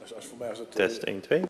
Als voor mij als het... Test 1, 2.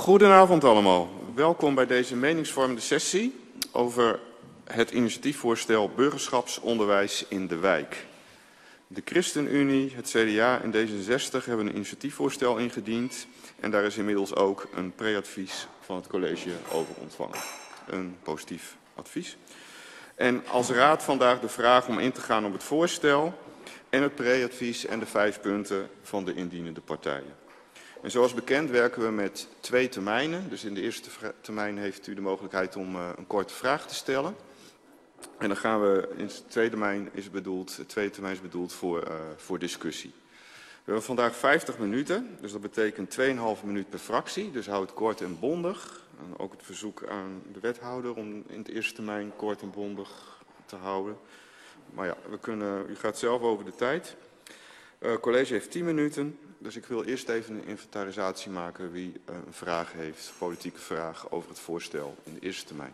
Goedenavond allemaal. Welkom bij deze meningsvormende sessie over het initiatiefvoorstel burgerschapsonderwijs in de wijk. De ChristenUnie, het CDA en D66 hebben een initiatiefvoorstel ingediend en daar is inmiddels ook een preadvies van het college over ontvangen. Een positief advies. En als raad vandaag de vraag om in te gaan op het voorstel en het preadvies en de 5 punten van de indienende partijen. En zoals bekend werken we met 2 termijnen. Dus in de eerste termijn heeft u de mogelijkheid om een korte vraag te stellen. En dan gaan we in het tweede termijn is bedoeld voor discussie. We hebben vandaag 50 minuten, dus dat betekent 2,5 minuut per fractie. Dus hou het kort en bondig. En ook het verzoek aan de wethouder om in het eerste termijn kort en bondig te houden. Maar ja, u gaat zelf over de tijd. Het college heeft 10 minuten, dus ik wil eerst even een inventarisatie maken wie een vraag heeft, politieke vraag over het voorstel in de eerste termijn.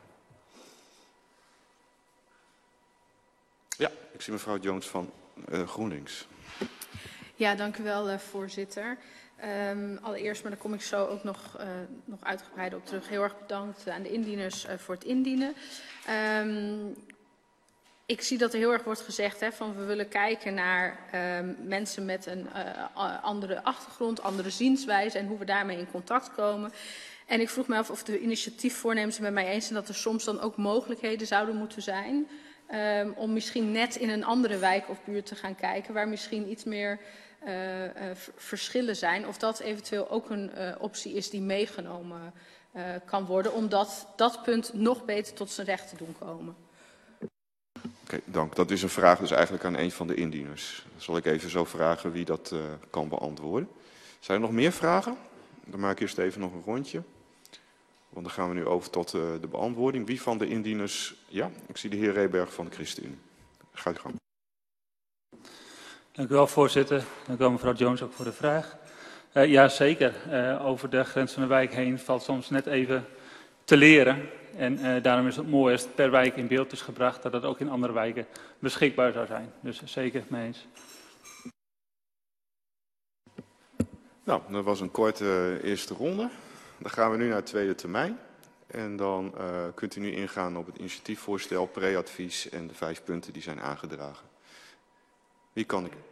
Ja, ik zie mevrouw Jones van GroenLinks. Ja, dank u wel, voorzitter. Allereerst, maar daar kom ik zo ook nog uitgebreider op terug. Heel erg bedankt aan de indieners voor het indienen. Ik zie dat er heel erg wordt gezegd van we willen kijken naar mensen met een andere achtergrond, andere zienswijze en hoe we daarmee in contact komen. En ik vroeg me af of de initiatiefvoornemers het met mij eens zijn dat er soms dan ook mogelijkheden zouden moeten zijn om misschien net in een andere wijk of buurt te gaan kijken waar misschien iets meer verschillen zijn. Of dat eventueel ook een optie is die meegenomen kan worden, omdat dat punt nog beter tot zijn recht te doen komen. Oké, dank. Dat is een vraag dus eigenlijk aan een van de indieners. Dan zal ik even zo vragen wie dat kan beantwoorden. Zijn er nog meer vragen? Dan maak ik eerst even nog een rondje. Want dan gaan we nu over tot de beantwoording. Wie van de indieners? Ja, ik zie de heer Reberg van de ChristenUnie. Gaat u gang. Dank u wel, voorzitter. Dank u wel, mevrouw Jones, ook voor de vraag. Ja, zeker. Over de grens van de wijk heen valt soms net even te leren. En daarom is het mooi als het per wijk in beeld is gebracht dat het ook in andere wijken beschikbaar zou zijn. Dus zeker mee eens. Nou, dat was een korte eerste ronde. Dan gaan we nu naar het tweede termijn. En dan kunt u nu ingaan op het initiatiefvoorstel, preadvies en de 5 punten die zijn aangedragen. Wie kan ik?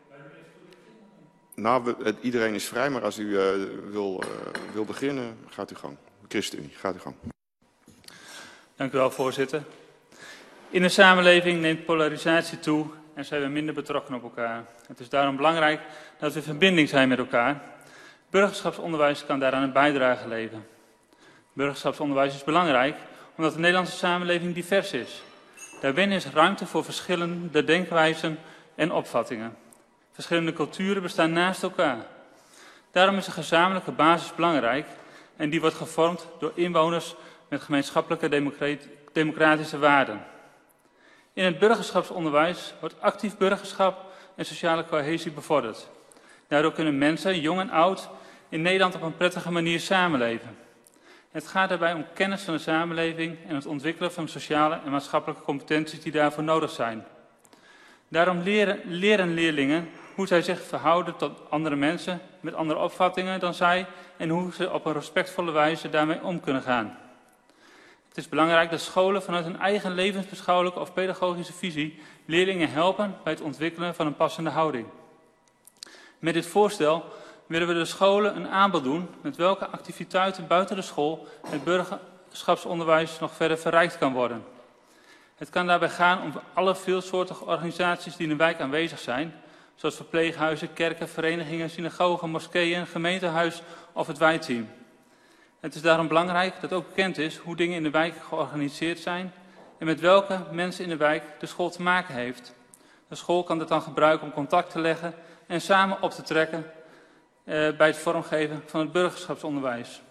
Nou, iedereen is vrij, maar als u wil beginnen, gaat u gang. ChristenUnie, gaat u gang. Dank u wel, voorzitter. In de samenleving neemt polarisatie toe en zijn we minder betrokken op elkaar. Het is daarom belangrijk dat we in verbinding zijn met elkaar. Burgerschapsonderwijs kan daaraan een bijdrage leveren. Burgerschapsonderwijs is belangrijk omdat de Nederlandse samenleving divers is. Daarbinnen is ruimte voor verschillende denkwijzen en opvattingen. Verschillende culturen bestaan naast elkaar. Daarom is een gezamenlijke basis belangrijk en die wordt gevormd door inwoners met gemeenschappelijke democratische waarden. In het burgerschapsonderwijs wordt actief burgerschap en sociale cohesie bevorderd. Daardoor kunnen mensen, jong en oud, in Nederland op een prettige manier samenleven. Het gaat daarbij om kennis van de samenleving en het ontwikkelen van sociale en maatschappelijke competenties die daarvoor nodig zijn. Daarom leren leerlingen hoe zij zich verhouden tot andere mensen met andere opvattingen dan zij en hoe ze op een respectvolle wijze daarmee om kunnen gaan. Het is belangrijk dat scholen vanuit hun eigen levensbeschouwelijke of pedagogische visie leerlingen helpen bij het ontwikkelen van een passende houding. Met dit voorstel willen we de scholen een aanbod doen met welke activiteiten buiten de school het burgerschapsonderwijs nog verder verrijkt kan worden. Het kan daarbij gaan om alle veelsoortige organisaties die in de wijk aanwezig zijn, zoals verpleeghuizen, kerken, verenigingen, synagogen, moskeeën, gemeentehuis of het wijkteam. Het is daarom belangrijk dat ook bekend is hoe dingen in de wijk georganiseerd zijn en met welke mensen in de wijk de school te maken heeft. De school kan dit dan gebruiken om contact te leggen en samen op te trekken bij het vormgeven van het burgerschapsonderwijs.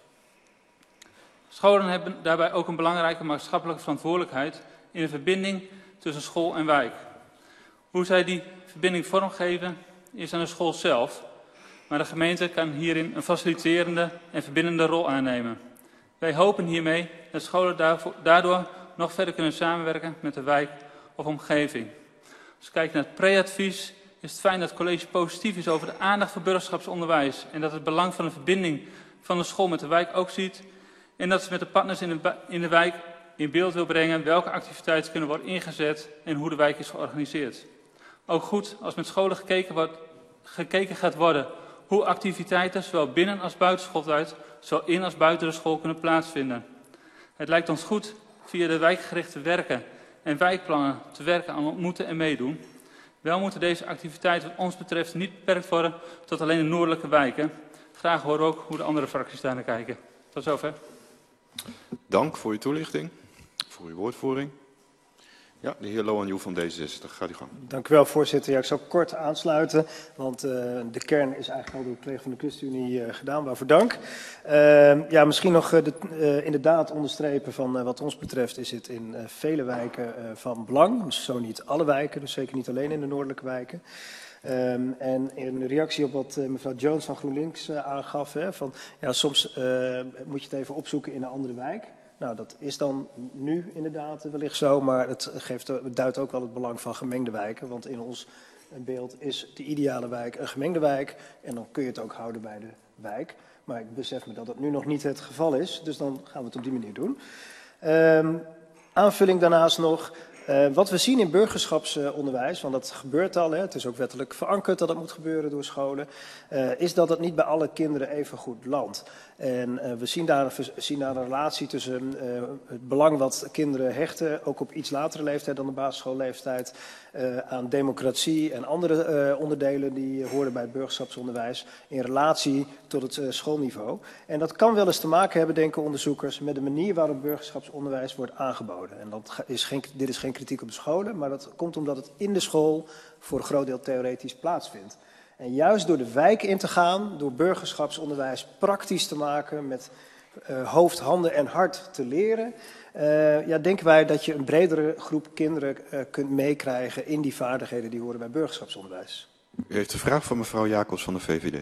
Scholen hebben daarbij ook een belangrijke maatschappelijke verantwoordelijkheid in de verbinding tussen school en wijk. Hoe zij die verbinding vormgeven is aan de school zelf, maar de gemeente kan hierin een faciliterende en verbindende rol aannemen. Wij hopen hiermee dat scholen daardoor nog verder kunnen samenwerken met de wijk of omgeving. Als we kijken naar het preadvies is het fijn dat het college positief is over de aandacht voor burgerschapsonderwijs en dat het belang van een verbinding van de school met de wijk ook ziet en dat ze met de partners in de wijk in beeld wil brengen welke activiteiten kunnen worden ingezet en hoe de wijk is georganiseerd. Ook goed als met scholen gekeken gaat worden hoe activiteiten zowel binnen als buiten schooltijd, zowel in als buiten de school kunnen plaatsvinden. Het lijkt ons goed via de wijkgerichte werken en wijkplannen te werken aan ontmoeten en meedoen. Wel moeten deze activiteiten wat ons betreft niet beperkt worden tot alleen de noordelijke wijken. Graag horen we ook hoe de andere fracties daar naar kijken. Tot zover. Dank voor uw toelichting, voor uw woordvoering. Ja, de heer Loanjoe van D66, gaat u gang. Dank u wel, voorzitter. Ja, ik zal kort aansluiten, want de kern is eigenlijk al door de collega van de ChristenUnie gedaan. Waarvoor dank. Ja, misschien nog inderdaad onderstrepen van wat ons betreft is het in vele wijken van belang. Dus zo niet alle wijken, dus zeker niet alleen in de noordelijke wijken. En in reactie op wat mevrouw Jones van GroenLinks aangaf, van ja, soms moet je het even opzoeken in een andere wijk. Nou, dat is dan nu inderdaad wellicht zo, maar het duidt ook wel het belang van gemengde wijken. Want in ons beeld is de ideale wijk een gemengde wijk en dan kun je het ook houden bij de wijk. Maar ik besef me dat dat nu nog niet het geval is, dus dan gaan we het op die manier doen. Aanvulling daarnaast nog. Wat we zien in burgerschapsonderwijs, want dat gebeurt al, het is ook wettelijk verankerd dat dat moet gebeuren door scholen, is dat het niet bij alle kinderen even goed landt. En we zien daar een relatie tussen het belang wat kinderen hechten, ook op iets latere leeftijd dan de basisschoolleeftijd, aan democratie en andere onderdelen die horen bij het burgerschapsonderwijs, in relatie tot het schoolniveau. En dat kan wel eens te maken hebben, denken onderzoekers, met de manier waarop burgerschapsonderwijs wordt aangeboden. En dit is geen kritiek op de scholen, maar dat komt omdat het in de school voor een groot deel theoretisch plaatsvindt. En juist door de wijk in te gaan, door burgerschapsonderwijs praktisch te maken, met hoofd, handen en hart te leren, ja, denken wij dat je een bredere groep kinderen kunt meekrijgen in die vaardigheden die horen bij burgerschapsonderwijs. U heeft een vraag van mevrouw Jacobs van de VVD.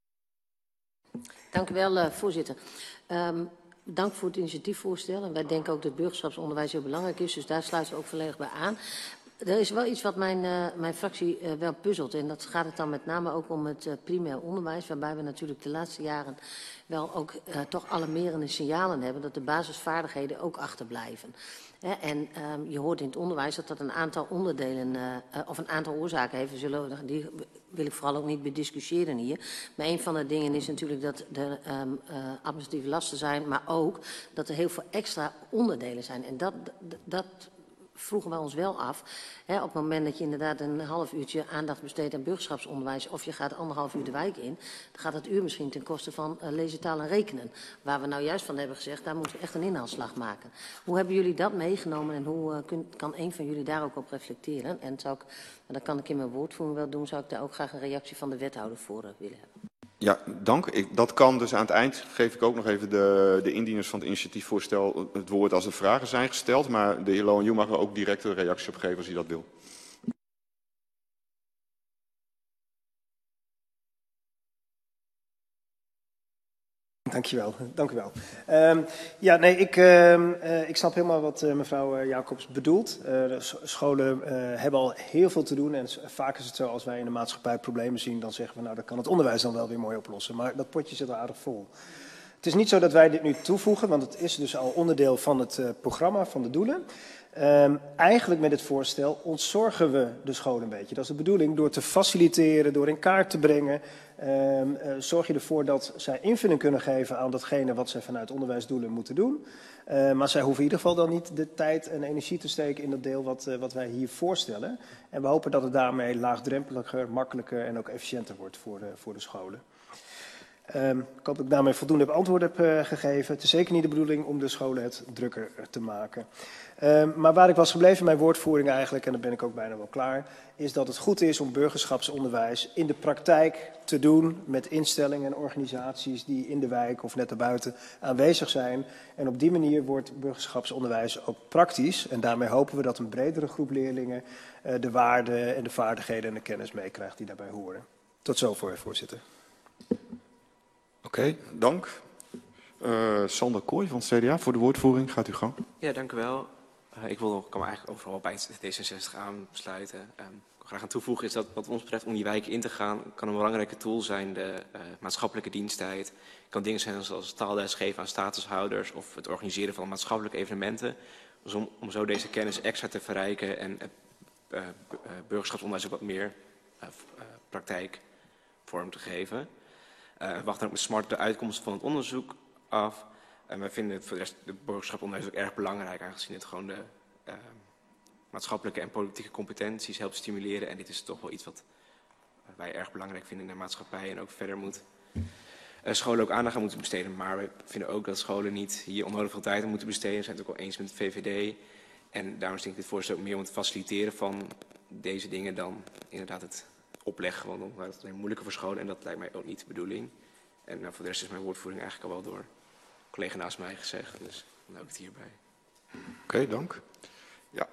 Dank u wel, voorzitter. Dank voor het initiatiefvoorstel. En wij denken ook dat burgerschapsonderwijs heel belangrijk is, dus daar sluiten we ook volledig bij aan. Er is wel iets wat mijn fractie wel puzzelt. En dat gaat het dan met name ook om het primair onderwijs. Waarbij we natuurlijk de laatste jaren wel ook toch alarmerende signalen hebben. Dat de basisvaardigheden ook achterblijven. En je hoort in het onderwijs dat dat een aantal onderdelen of een aantal oorzaken heeft. Die wil ik vooral ook niet bediscussiëren hier. Maar een van de dingen is natuurlijk dat er administratieve lasten zijn. Maar ook dat er heel veel extra onderdelen zijn. En dat vroegen we ons wel af. Op het moment dat je inderdaad een half uurtje aandacht besteedt aan burgerschapsonderwijs of je gaat 1,5 uur de wijk in, dan gaat het uur misschien ten koste van lezen, taal en rekenen. Waar we nou juist van hebben gezegd, daar moeten we echt een inhaalslag maken. Hoe hebben jullie dat meegenomen en hoe kan een van jullie daar ook op reflecteren? En dat kan ik in mijn woordvoering wel doen, zou ik daar ook graag een reactie van de wethouder voor willen hebben. Ja, dank. Dat kan dus aan het eind. Geef ik ook nog even de indieners van het initiatiefvoorstel het woord als er vragen zijn gesteld. Maar de heer Loanjoe mag er ook direct een reactie op geven als hij dat wil. Dankjewel, dank u wel. Ja, nee, ik snap helemaal wat mevrouw Jacobs bedoelt. Scholen hebben al heel veel te doen en vaak is het zo als wij in de maatschappij problemen zien, dan zeggen we nou, dat kan het onderwijs dan wel weer mooi oplossen. Maar dat potje zit er aardig vol. Het is niet zo dat wij dit nu toevoegen, want het is dus al onderdeel van het programma, van de doelen. Eigenlijk met het voorstel ontzorgen we de scholen een beetje. Dat is de bedoeling, door te faciliteren, door in kaart te brengen, zorg je ervoor dat zij invulling kunnen geven aan datgene wat zij vanuit onderwijsdoelen moeten doen. Maar zij hoeven in ieder geval dan niet de tijd en energie te steken in dat deel wat wij hier voorstellen. En we hopen dat het daarmee laagdrempeliger, makkelijker en ook efficiënter wordt voor de scholen. Ik hoop dat ik daarmee voldoende antwoord heb gegeven. Het is zeker niet de bedoeling om de scholen het drukker te maken. Maar waar ik was gebleven in mijn woordvoering eigenlijk, en dan ben ik ook bijna wel klaar, is dat het goed is om burgerschapsonderwijs in de praktijk te doen met instellingen en organisaties die in de wijk of net daarbuiten aanwezig zijn. En op die manier wordt burgerschapsonderwijs ook praktisch. En daarmee hopen we dat een bredere groep leerlingen de waarden en de vaardigheden en de kennis meekrijgt die daarbij horen. Tot zover, voorzitter. Oké, dank. Sander Kooi van het CDA voor de woordvoering. Gaat u gang. Ja, dank u wel. Ik kan me eigenlijk overal bij D66 aansluiten. Ik graag aan toevoegen is dat wat ons betreft om die wijken in te gaan, kan een belangrijke tool zijn de maatschappelijke diensttijd. Het kan dingen zijn zoals taalles geven aan statushouders of het organiseren van maatschappelijke evenementen. Dus om zo deze kennis extra te verrijken en burgerschapsonderwijs ook wat meer praktijkvorm te geven. We wachten ook met smart de uitkomsten van het onderzoek af. En wij vinden voor de rest de burgerschapsonderwijs ook erg belangrijk, aangezien het gewoon de maatschappelijke en politieke competenties helpt stimuleren. En dit is toch wel iets wat wij erg belangrijk vinden in de maatschappij en ook verder moet scholen ook aandacht aan moeten besteden. Maar we vinden ook dat scholen niet hier onnodig veel tijd aan moeten besteden. We zijn het ook wel eens met het VVD. En daarom denk ik dit voorstel ook meer om het faciliteren van deze dingen dan inderdaad het opleggen. Want dan wordt het alleen moeilijker voor scholen en dat lijkt mij ook niet de bedoeling. En voor de rest is mijn woordvoering eigenlijk al wel door een collega naast mij gezegd. Dus dan hou ik het hierbij. Oké, dank. Ja,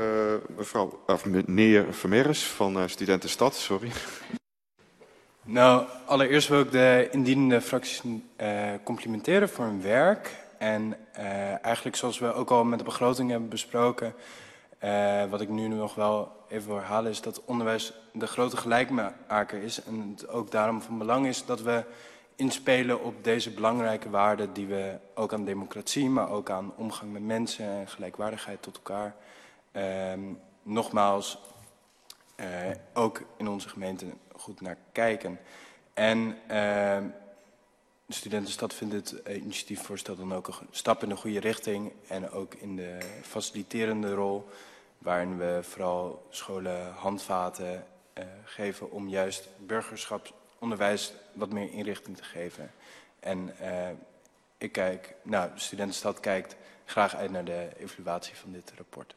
meneer Vermeers van Studentenstad, sorry. Nou, allereerst wil ik de indienende fracties complimenteren voor hun werk. En eigenlijk zoals we ook al met de begroting hebben besproken, wat ik nu nog wel even wil herhalen, is dat onderwijs de grote gelijkmaker is. En het ook daarom van belang is dat we inspelen op deze belangrijke waarden die we ook aan democratie, maar ook aan omgang met mensen en gelijkwaardigheid tot elkaar, nogmaals, ook in onze gemeente goed naar kijken. En de Studentenstad vindt het initiatiefvoorstel dan ook een stap in de goede richting en ook in de faciliterende rol, waarin we vooral scholen handvaten geven om juist burgerschapsonderwijs wat meer inrichting te geven. En de Studentenstad kijkt graag uit naar de evaluatie van dit rapport.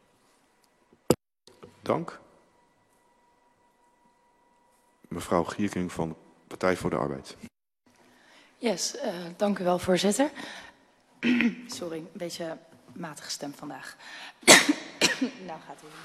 Dank. Mevrouw Gierking van de Partij voor de Arbeid. Yes, dank u wel, voorzitter. Sorry, een beetje matige stem vandaag. Nou gaat u.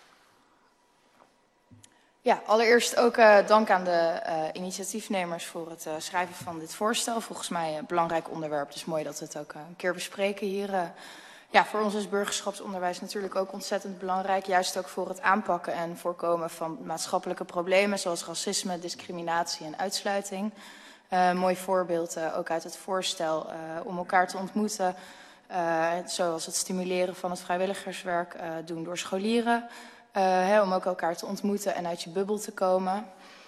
Ja, allereerst ook dank aan de initiatiefnemers voor het schrijven van dit voorstel. Volgens mij een belangrijk onderwerp, dus mooi dat we het ook een keer bespreken hier. Ja, voor ons is burgerschapsonderwijs natuurlijk ook ontzettend belangrijk. Juist ook voor het aanpakken en voorkomen van maatschappelijke problemen zoals racisme, discriminatie en uitsluiting. Mooi voorbeeld ook uit het voorstel om elkaar te ontmoeten. Zoals het stimuleren van het vrijwilligerswerk doen door scholieren. Om ook elkaar te ontmoeten en uit je bubbel te komen.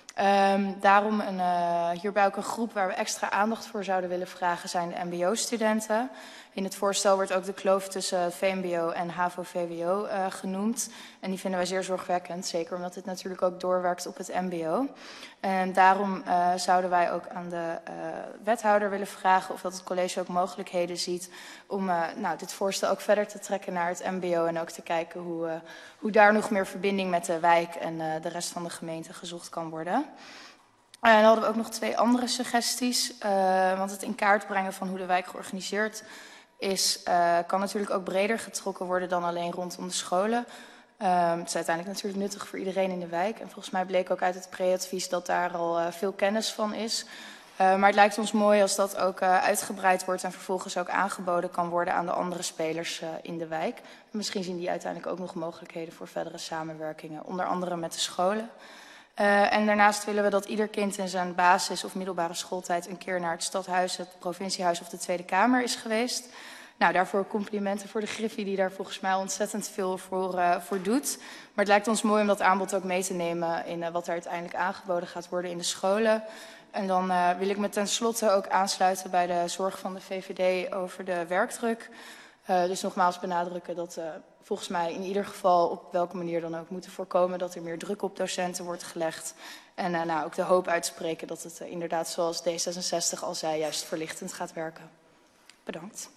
Daarom hierbij ook een groep waar we extra aandacht voor zouden willen vragen zijn de mbo-studenten. In het voorstel wordt ook de kloof tussen VMBO en HAVO-VWO genoemd. En die vinden wij zeer zorgwekkend, zeker omdat dit natuurlijk ook doorwerkt op het mbo. En daarom zouden wij ook aan de wethouder willen vragen of dat het college ook mogelijkheden ziet om dit voorstel ook verder te trekken naar het mbo. En ook te kijken hoe daar nog meer verbinding met de wijk en de rest van de gemeente gezocht kan worden. En dan hadden we ook nog 2 andere suggesties. Want het in kaart brengen van hoe de wijk georganiseerd is, kan natuurlijk ook breder getrokken worden dan alleen rondom de scholen. Het is uiteindelijk natuurlijk nuttig voor iedereen in de wijk. En volgens mij bleek ook uit het pre-advies dat daar al veel kennis van is. Maar het lijkt ons mooi als dat ook uitgebreid wordt en vervolgens ook aangeboden kan worden aan de andere spelers in de wijk. En misschien zien die uiteindelijk ook nog mogelijkheden voor verdere samenwerkingen, onder andere met de scholen. En daarnaast willen we dat ieder kind in zijn basis- of middelbare schooltijd een keer naar het stadhuis, het provinciehuis of de Tweede Kamer is geweest. Nou, daarvoor complimenten voor de Griffie die daar volgens mij ontzettend veel voor doet. Maar het lijkt ons mooi om dat aanbod ook mee te nemen in wat er uiteindelijk aangeboden gaat worden in de scholen. En dan wil ik me tenslotte ook aansluiten bij de zorg van de VVD over de werkdruk. Dus nogmaals benadrukken dat volgens mij in ieder geval op welke manier dan ook moeten voorkomen dat er meer druk op docenten wordt gelegd. En ook de hoop uitspreken dat het inderdaad zoals D66 al zei juist verlichtend gaat werken. Bedankt.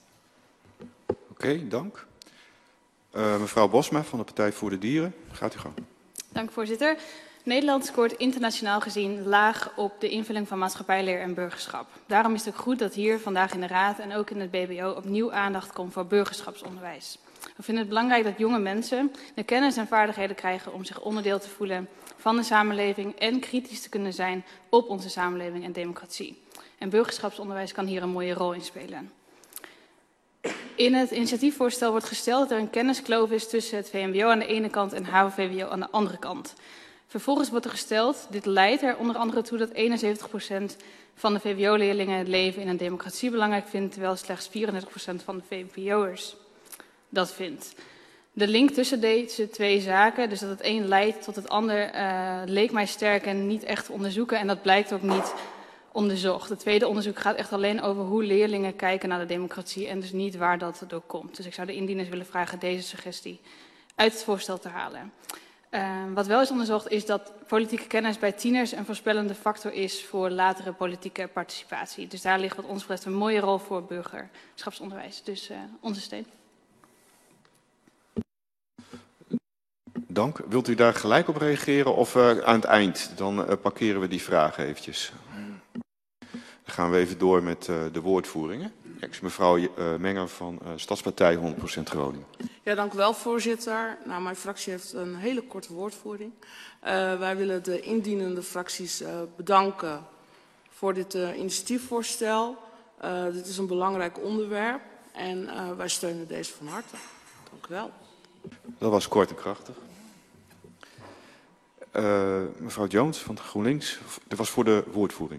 Oké, dank. Mevrouw Bosma van de Partij voor de Dieren, gaat u gang. Dank voorzitter. Nederland scoort internationaal gezien laag op de invulling van maatschappijleer en burgerschap. Daarom is het ook goed dat hier vandaag in de Raad en ook in het BBO opnieuw aandacht komt voor burgerschapsonderwijs. We vinden het belangrijk dat jonge mensen de kennis en vaardigheden krijgen om zich onderdeel te voelen van de samenleving en kritisch te kunnen zijn op onze samenleving en democratie. En burgerschapsonderwijs kan hier een mooie rol in spelen. In het initiatiefvoorstel wordt gesteld dat er een kenniskloof is tussen het VMBO aan de ene kant en HAVO-VWO aan de andere kant. Vervolgens wordt er gesteld, dit leidt er onder andere toe dat 71% van de VWO-leerlingen het leven in een democratie belangrijk vindt, terwijl slechts 34% van de VWO'ers dat vindt. De link tussen deze twee zaken, dus dat het een leidt tot het ander, leek mij sterk en niet echt te onderzoeken. En dat blijkt ook niet onderzocht. Het tweede onderzoek gaat echt alleen over hoe leerlingen kijken naar de democratie en dus niet waar dat door komt. Dus ik zou de indieners willen vragen deze suggestie uit het voorstel te halen. Wat wel is onderzocht is dat politieke kennis bij tieners een voorspellende factor is voor latere politieke participatie. Dus daar ligt wat ons betreft een mooie rol voor burgerschapsonderwijs. Dus onze steun. Dank. Wilt u daar gelijk op reageren of aan het eind? Dan parkeren we die vragen eventjes. Dan gaan we even door met de woordvoeringen. Mevrouw Menger van Stadspartij 100% Groningen. Ja, dank u wel, voorzitter. Nou, mijn fractie heeft een hele korte woordvoering. Wij willen de indienende fracties bedanken voor dit initiatiefvoorstel. Dit is een belangrijk onderwerp en wij steunen deze van harte. Dank u wel. Dat was kort en krachtig. Mevrouw Jones van GroenLinks, dat was voor de woordvoering.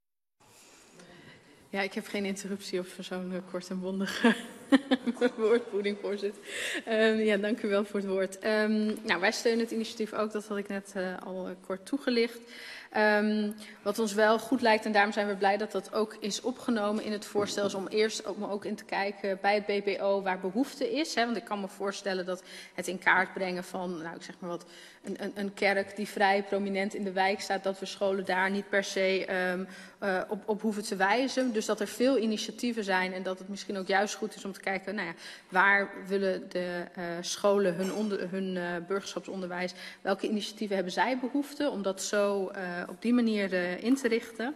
Ja, ik heb geen interruptie of zo'n kort en bondige woordvoering, voorzitter. Ja, dank u wel voor het woord. Nou, wij steunen het initiatief ook, dat had ik net al kort toegelicht. Wat ons wel goed lijkt, en daarom zijn we blij dat dat ook is opgenomen in het voorstel, is om eerst ook in te kijken bij het BBO waar behoefte is. Hè, want ik kan me voorstellen dat het in kaart brengen van, nou ik zeg maar wat, een kerk die vrij prominent in de wijk staat, dat we scholen daar niet per se op hoeven te wijzen. Dus dat er veel initiatieven zijn en dat het misschien ook juist goed is om te kijken, nou ja, waar willen de scholen hun burgerschapsonderwijs, welke initiatieven hebben zij behoefte, om dat zo op die manier in te richten.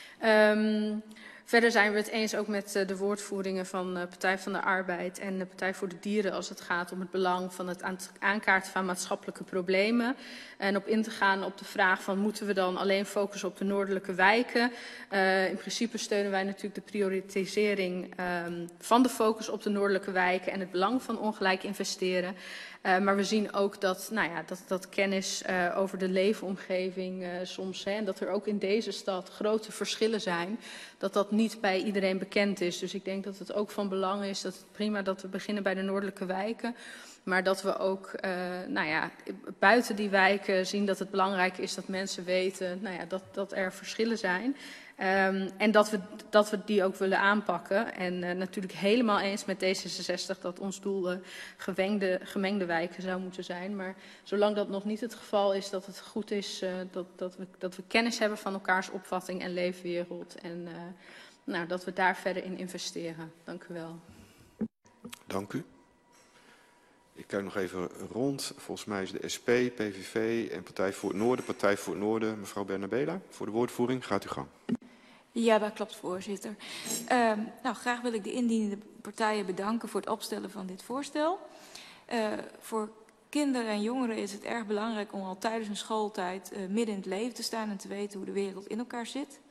Verder zijn we het eens ook met de woordvoeringen van Partij van de Arbeid en de Partij voor de Dieren als het gaat om het belang van het aankaarten van maatschappelijke problemen. En op in te gaan op de vraag van moeten we dan alleen focussen op de noordelijke wijken. In principe steunen wij natuurlijk de prioritisering van de focus op de noordelijke wijken en het belang van ongelijk investeren. Maar we zien ook dat, nou ja, dat kennis over de leefomgeving soms, hè, en dat er ook in deze stad grote verschillen zijn, dat niet bij iedereen bekend is. Dus ik denk dat het ook van belang is, dat het prima dat we beginnen bij de noordelijke wijken, maar dat we ook nou ja, buiten die wijken zien dat het belangrijk is dat mensen weten nou ja, dat er verschillen zijn. En dat we die ook willen aanpakken. En natuurlijk helemaal eens met D66 dat ons doel gemengde wijken zou moeten zijn. Maar zolang dat nog niet het geval is, dat het goed is dat we kennis hebben van elkaars opvatting en leefwereld. En nou, dat we daar verder in investeren. Dank u wel. Dank u. Ik kijk nog even rond. Volgens mij is de SP, PVV en Partij voor het Noorden. Partij voor het Noorden, mevrouw Bernabela, voor de woordvoering. Gaat u gang. Ja, dat klopt, voorzitter. Nou, graag wil ik de indienende partijen bedanken voor het opstellen van dit voorstel. Voor kinderen en jongeren is het erg belangrijk om al tijdens hun schooltijd midden in het leven te staan en te weten hoe de wereld in elkaar zit.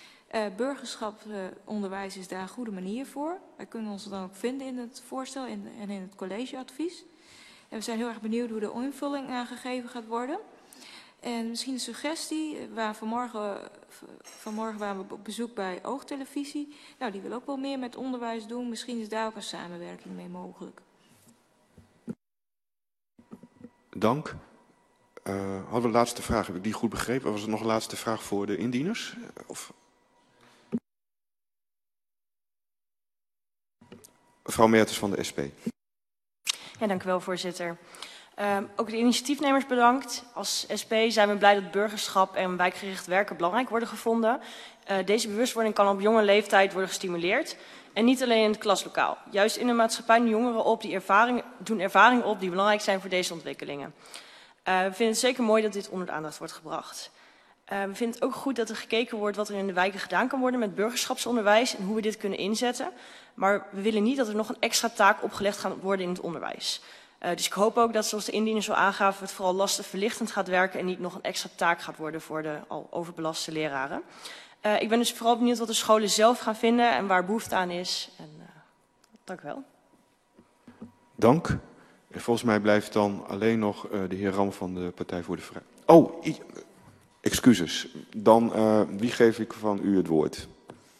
Burgerschapsonderwijs is daar een goede manier voor. Wij kunnen ons dan ook vinden in het voorstel en in het collegeadvies. En we zijn heel erg benieuwd hoe de invulling aangegeven gaat worden. En misschien een suggestie, vanmorgen waren we op bezoek bij Oogtelevisie. Nou, die wil ook wel meer met onderwijs doen. Misschien is daar ook een samenwerking mee mogelijk. Dank. Hadden we de laatste vraag, heb ik die goed begrepen? Was er nog een laatste vraag voor de indieners? Of... Mevrouw Mertens van de SP. Ja, dank u wel, voorzitter. Ook de initiatiefnemers bedankt. Als SP zijn we blij dat burgerschap en wijkgericht werken belangrijk worden gevonden. Deze bewustwording kan op jonge leeftijd worden gestimuleerd. En niet alleen in het klaslokaal. Juist in de maatschappij doen jongeren op die ervaringen op die belangrijk zijn voor deze ontwikkelingen. We vinden het zeker mooi dat dit onder de aandacht wordt gebracht. We vinden het ook goed dat er gekeken wordt wat er in de wijken gedaan kan worden met burgerschapsonderwijs en hoe we dit kunnen inzetten. Maar we willen niet dat er nog een extra taak opgelegd gaat worden in het onderwijs. Dus ik hoop ook dat, zoals de indieners zo aangaven, het vooral lastenverlichtend gaat werken en niet nog een extra taak gaat worden voor de al overbelaste leraren. Ik ben dus vooral benieuwd wat de scholen zelf gaan vinden en waar behoefte aan is. En, dank u wel. Dank. En volgens mij blijft dan alleen nog de heer Ram van de Partij voor de Vrijheid. Oh, excuses. Dan wie geef ik van u het woord?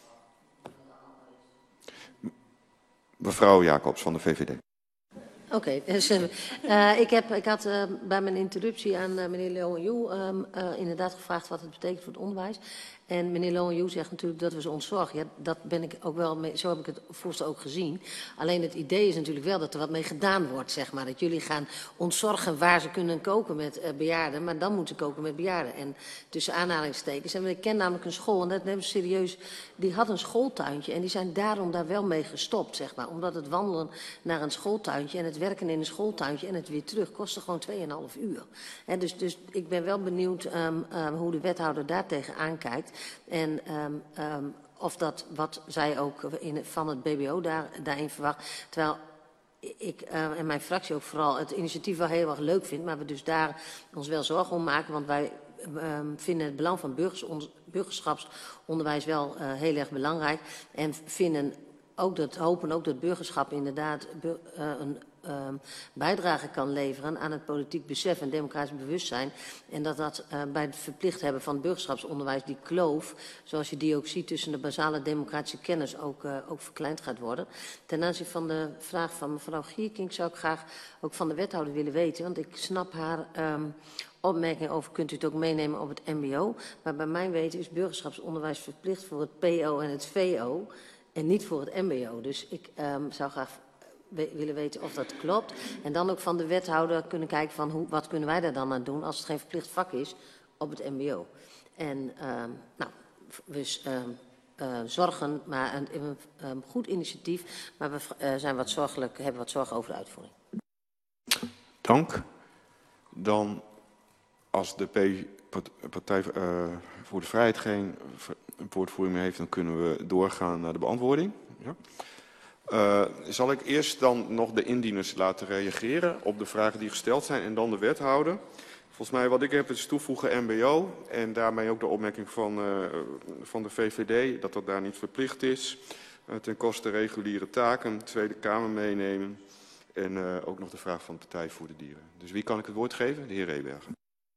Mevrouw Jacobs van de VVD. Oké, dus, ik had bij mijn interruptie aan meneer Leon-Joe inderdaad gevraagd wat het betekent voor het onderwijs. En meneer Leon-Joe zegt natuurlijk dat we ze ontzorgen. Ja, dat ben ik ook wel mee, zo heb ik het voorstel ook gezien. Alleen het idee is natuurlijk wel dat er wat mee gedaan wordt, zeg maar. Dat jullie gaan ontzorgen waar ze kunnen koken met bejaarden, maar dan moeten ze koken met bejaarden. En tussen aanhalingstekens. En ik ken namelijk een school, en dat nemen we serieus, die had een schooltuintje en die zijn daarom daar wel mee gestopt, zeg maar. Omdat het wandelen naar een schooltuintje en het werken in een schooltuintje en het weer terug kostte gewoon 2,5 uur. En dus ik ben wel benieuwd hoe de wethouder daar tegenaan kijkt. En of dat wat zij ook van het BBO daarin verwacht. Terwijl ik en mijn fractie ook vooral het initiatief wel heel erg leuk vindt. Maar we dus daar ons wel zorgen om maken. Want wij vinden het belang van burgerschapsonderwijs wel heel erg belangrijk. En vinden ook hopen ook dat burgerschap inderdaad een bijdrage kan leveren aan het politiek besef en democratisch bewustzijn. En dat bij het verplicht hebben van het burgerschapsonderwijs die kloof, zoals je die ook ziet tussen de basale democratische kennis, ook verkleind gaat worden. Ten aanzien van de vraag van mevrouw Gierking zou ik graag ook van de wethouder willen weten, want ik snap haar opmerking over kunt u het ook meenemen op het mbo. Maar bij mijn weten is burgerschapsonderwijs verplicht voor het PO en het VO en niet voor het mbo. Dus ik zou graag willen weten of dat klopt. En dan ook van de wethouder kunnen kijken van wat kunnen wij daar dan aan doen als het geen verplicht vak is op het mbo. En dus zorgen, maar een goed initiatief, maar we zijn hebben wat zorgen over de uitvoering. Dank. Dan als de Partij voor de Vrijheid geen woordvoering meer heeft, dan kunnen we doorgaan naar de beantwoording. Ja. Zal ik eerst dan nog de indieners laten reageren op de vragen die gesteld zijn en dan de wethouder. Volgens mij wat ik heb is toevoegen mbo en daarmee ook de opmerking van de VVD dat daar niet verplicht is. Ten koste reguliere taken, Tweede Kamer meenemen en ook nog de vraag van de Partij voor de Dieren. Dus wie kan ik het woord geven? De heer Rebergen.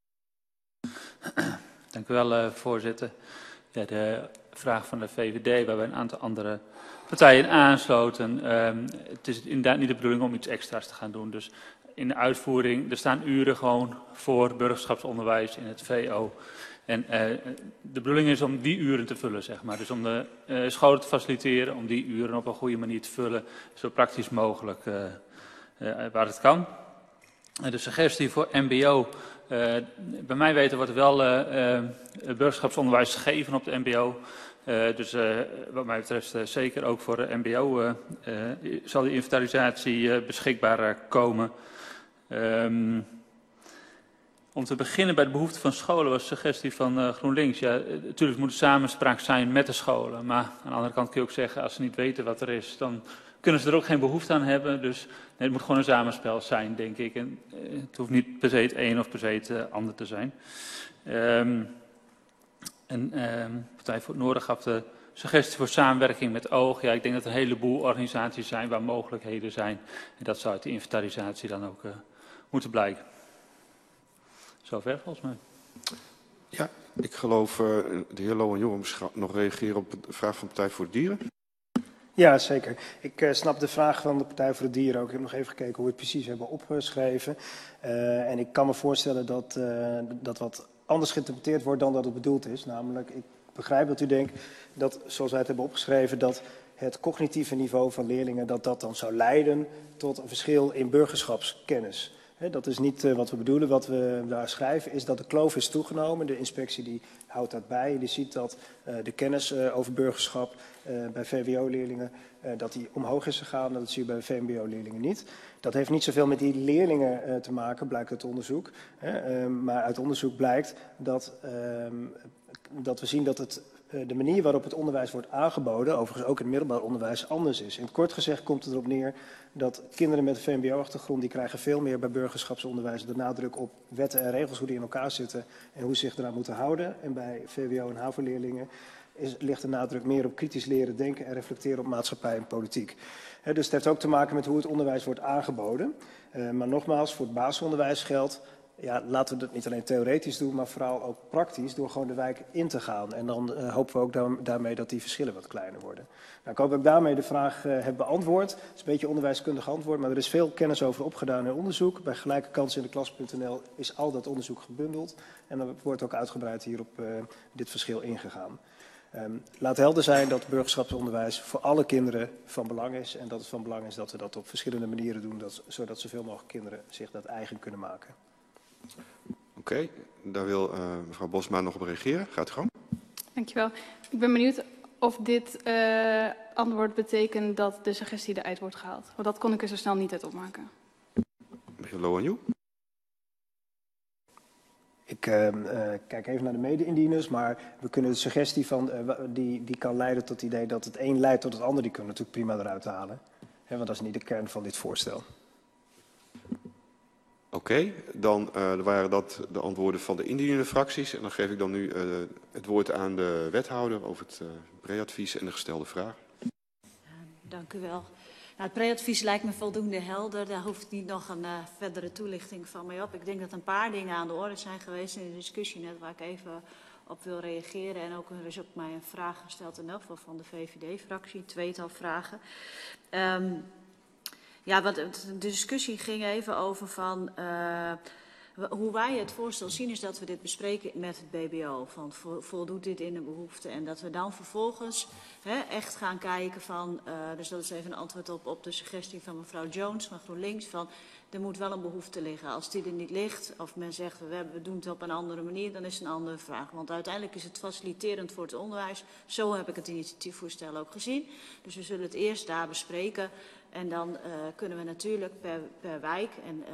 Dank u wel, voorzitter. Ja, de vraag van de VVD, waar we een aantal andere partijen aansloten. Het is inderdaad niet de bedoeling om iets extra's te gaan doen. Dus in de uitvoering, er staan uren gewoon voor burgerschapsonderwijs in het VO. En de bedoeling is om die uren te vullen, zeg maar. Dus om de scholen te faciliteren, om die uren op een goede manier te vullen, zo praktisch mogelijk waar het kan. De suggestie voor mbo. Bij mij weten wordt er wel burgerschapsonderwijs gegeven op de mbo. Dus wat mij betreft zeker ook voor de mbo zal die inventarisatie beschikbaar komen. Om te beginnen bij de behoefte van scholen was de suggestie van GroenLinks. Ja, natuurlijk moet er samenspraak zijn met de scholen. Maar aan de andere kant kun je ook zeggen, als ze niet weten wat er is, dan kunnen ze er ook geen behoefte aan hebben. Dus nee, het moet gewoon een samenspel zijn, denk ik. En het hoeft niet per se het een of per se het ander te zijn. Partij voor het Noorden gaf de suggestie voor samenwerking met oog. Ja, ik denk dat er een heleboel organisaties zijn waar mogelijkheden zijn. En dat zou uit de inventarisatie dan ook moeten blijken. Zover volgens mij. Ja, ik geloof de heer Lohan-Joe nog reageren op de vraag van de Partij voor de Dieren. Ja, zeker. Ik snap de vraag van de Partij voor de Dieren ook. Ik heb nog even gekeken hoe we het precies hebben opgeschreven. En ik kan me voorstellen dat wat anders geïnterpreteerd wordt dan dat het bedoeld is. Namelijk, ik begrijp dat u denkt dat, zoals wij het hebben opgeschreven, dat het cognitieve niveau van leerlingen, dat dan zou leiden tot een verschil in burgerschapskennis. Dat is niet wat we bedoelen. Wat we daar schrijven is dat de kloof is toegenomen. De inspectie die houdt dat bij. Die ziet dat de kennis over burgerschap bij VWO-leerlingen dat die omhoog is gegaan. Dat zie je bij VMBO-leerlingen niet. Dat heeft niet zoveel met die leerlingen te maken, blijkt uit onderzoek. Maar uit onderzoek blijkt dat we zien dat de manier waarop het onderwijs wordt aangeboden, overigens ook in het middelbaar onderwijs, anders is. In het kort gezegd komt het erop neer dat kinderen met een VMBO-achtergrond, die krijgen veel meer bij burgerschapsonderwijs de nadruk op wetten en regels, hoe die in elkaar zitten en hoe ze zich eraan moeten houden. En bij VWO- en HAVO-leerlingen ligt de nadruk meer op kritisch leren denken en reflecteren op maatschappij en politiek. Dus het heeft ook te maken met hoe het onderwijs wordt aangeboden. Maar nogmaals, voor het basisonderwijs geldt, ja, laten we dat niet alleen theoretisch doen, maar vooral ook praktisch door gewoon de wijk in te gaan. En dan hopen we ook daarmee dat die verschillen wat kleiner worden. Nou, ik hoop dat ik daarmee de vraag heb beantwoord. Het is een beetje onderwijskundig antwoord, maar er is veel kennis over opgedaan in onderzoek. Bij Gelijke Kansen in de Klas.nl is al dat onderzoek gebundeld. En dan wordt ook uitgebreid hier op dit verschil ingegaan. Laat helder zijn dat burgerschapsonderwijs voor alle kinderen van belang is. En dat het van belang is dat we dat op verschillende manieren doen, zodat zoveel mogelijk kinderen zich dat eigen kunnen maken. Oké, daar wil mevrouw Bosma nog op reageren. Gaat u gang. Dankjewel. Ik ben benieuwd of dit antwoord betekent dat de suggestie eruit wordt gehaald. Want dat kon ik er zo snel niet uit opmaken. De heer Loanjoe. Ik kijk even naar de mede-indieners, maar we kunnen de suggestie van, die kan leiden tot het idee dat het een leidt tot het ander, die kunnen we natuurlijk prima eruit halen. Want dat is niet de kern van dit voorstel. Oké, dan waren dat de antwoorden van de indienende fracties. En dan geef ik dan nu het woord aan de wethouder over het preadvies en de gestelde vraag. Dank u wel. Nou, het preadvies lijkt me voldoende helder. Daar hoeft niet nog een verdere toelichting van mij op. Ik denk dat een paar dingen aan de orde zijn geweest in de discussie net waar ik even op wil reageren. En ook, er is ook mij een vraag gesteld in elk geval van de VVD-fractie, een tweetal vragen. Ja, want de discussie ging even over van hoe wij het voorstel zien is dat we dit bespreken met het BBO. Van voldoet dit in de behoefte? En dat we dan vervolgens echt gaan kijken van, dus dat is even een antwoord op de suggestie van mevrouw Jones van GroenLinks, van er moet wel een behoefte liggen. Als die er niet ligt, of men zegt we doen het op een andere manier, dan is het een andere vraag. Want uiteindelijk is het faciliterend voor het onderwijs. Zo heb ik het initiatiefvoorstel ook gezien. Dus we zullen het eerst daar bespreken. En dan kunnen we natuurlijk per wijk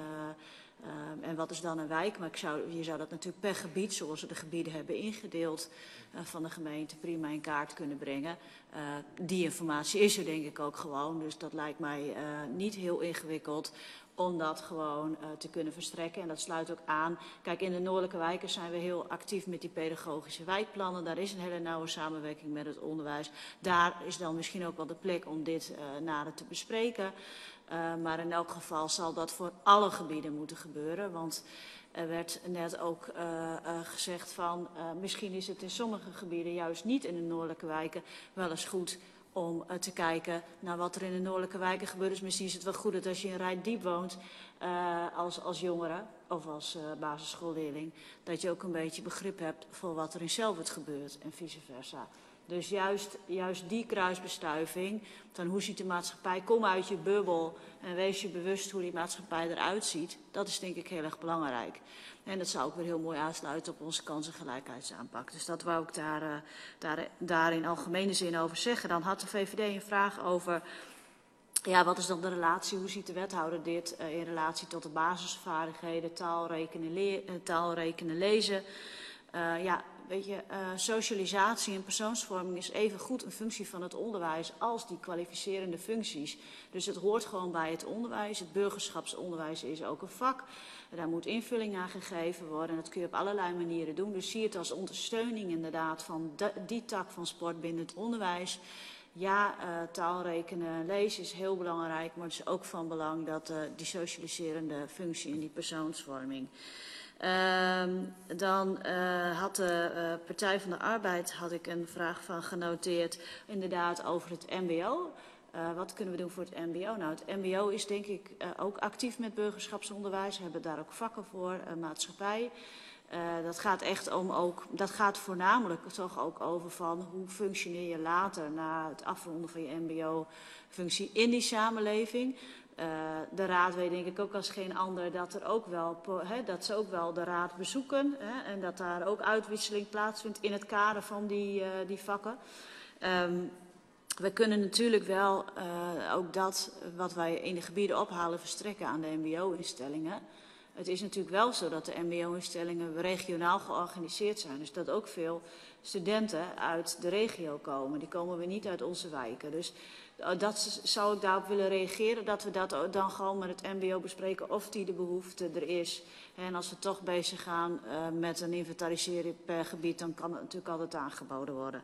en wat is dan een wijk? Maar je zou dat natuurlijk per gebied, zoals we de gebieden hebben ingedeeld van de gemeente, prima in kaart kunnen brengen. Die informatie is er denk ik ook gewoon, dus dat lijkt mij niet heel ingewikkeld om dat gewoon te kunnen verstrekken. En dat sluit ook aan. Kijk, in de noordelijke wijken zijn we heel actief met die pedagogische wijkplannen. Daar is een hele nauwe samenwerking met het onderwijs. Daar is dan misschien ook wel de plek om dit nader te bespreken. Maar in elk geval zal dat voor alle gebieden moeten gebeuren. Want er werd net ook gezegd van misschien is het in sommige gebieden juist niet in de noordelijke wijken wel eens goed om te kijken naar wat er in de noordelijke wijken gebeurt. Dus misschien is het wel goed dat als je in Rijdiep woont als jongere of als basisschoolleerling, dat je ook een beetje begrip hebt voor wat er in Zelvert gebeurt en vice versa. Dus juist die kruisbestuiving, van hoe ziet de maatschappij, kom uit je bubbel en wees je bewust hoe die maatschappij eruit ziet, dat is denk ik heel erg belangrijk. En dat zou ook weer heel mooi aansluiten op onze kansengelijkheidsaanpak. Dus dat wou ik daar in algemene zin over zeggen. Dan had de VVD een vraag over, ja, wat is dan de relatie, hoe ziet de wethouder dit in relatie tot de basisvaardigheden, taal, rekenen, lezen. Ja, weet je, socialisatie en persoonsvorming is even goed een functie van het onderwijs als die kwalificerende functies. Dus het hoort gewoon bij het onderwijs. Het burgerschapsonderwijs is ook een vak. Daar moet invulling aan gegeven worden. En dat kun je op allerlei manieren doen. Dus zie het als ondersteuning inderdaad van die tak van sport binnen het onderwijs. Ja, taal, rekenen, lezen is heel belangrijk. Maar het is ook van belang dat die socialiserende functie in die persoonsvorming. Dan had de Partij van de Arbeid had ik een vraag van genoteerd, inderdaad over het mbo. Wat kunnen we doen voor het mbo? Nou, het mbo is denk ik ook actief met burgerschapsonderwijs. We hebben daar ook vakken voor, maatschappij. Dat gaat echt dat gaat voornamelijk toch ook over van hoe functioneer je later na het afronden van je mbo-functie in die samenleving. De raad weet denk ik ook als geen ander dat er ook wel, dat ze ook wel de raad bezoeken en dat daar ook uitwisseling plaatsvindt in het kader van die vakken. We kunnen natuurlijk wel ook dat wat wij in de gebieden ophalen verstrekken aan de mbo-instellingen. Het is natuurlijk wel zo dat de mbo-instellingen regionaal georganiseerd zijn. Dus dat ook veel studenten uit de regio komen. Die komen weer niet uit onze wijken. Dus dat zou ik daarop willen reageren. Dat we dat dan gewoon met het mbo bespreken of die de behoefte er is. En als we toch bezig gaan met een inventarisering per gebied, dan kan het natuurlijk altijd aangeboden worden.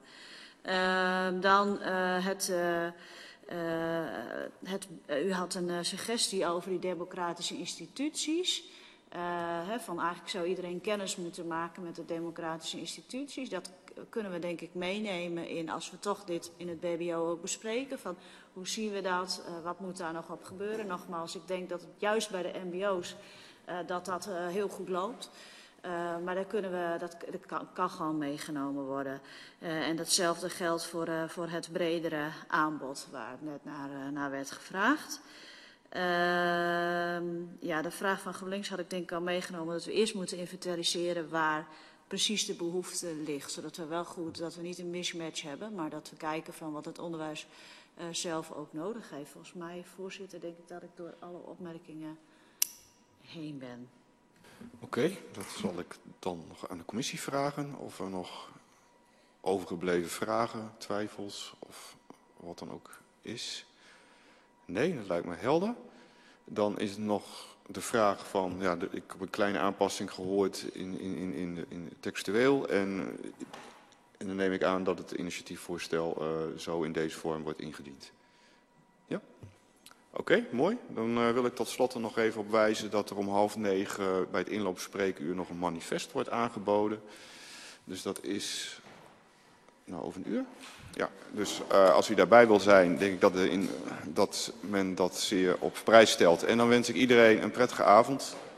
U had een suggestie over die democratische instituties. Van eigenlijk zou iedereen kennis moeten maken met de democratische instituties. Dat kunnen we denk ik meenemen in, als we toch dit in het BBO ook bespreken. Van hoe zien we dat? Wat moet daar nog op gebeuren? Nogmaals, ik denk dat het juist bij de mbo's dat heel goed loopt. Maar dat kan gewoon meegenomen worden. En datzelfde geldt voor het bredere aanbod waar net naar werd gevraagd. Ja, de vraag van GroenLinks had ik denk ik al meegenomen dat we eerst moeten inventariseren waar precies de behoefte ligt. Zodat we wel goed, dat we niet een mismatch hebben, maar dat we kijken van wat het onderwijs zelf ook nodig heeft. Volgens mij, voorzitter, denk ik dat ik door alle opmerkingen heen ben. Oké, dat zal ik dan nog aan de commissie vragen. Of er nog overgebleven vragen, twijfels of wat dan ook is. Nee, dat lijkt me helder. Dan is het nog de vraag van, ja, ik heb een kleine aanpassing gehoord in textueel. En dan neem ik aan dat het initiatiefvoorstel zo in deze vorm wordt ingediend. Ja? Oké, mooi. Dan wil ik tot slot er nog even op wijzen dat er om 8:30 bij het inloopspreekuur nog een manifest wordt aangeboden. Dus dat is over een uur. Ja, dus als u daarbij wil zijn, denk ik dat men dat zeer op prijs stelt. En dan wens ik iedereen een prettige avond.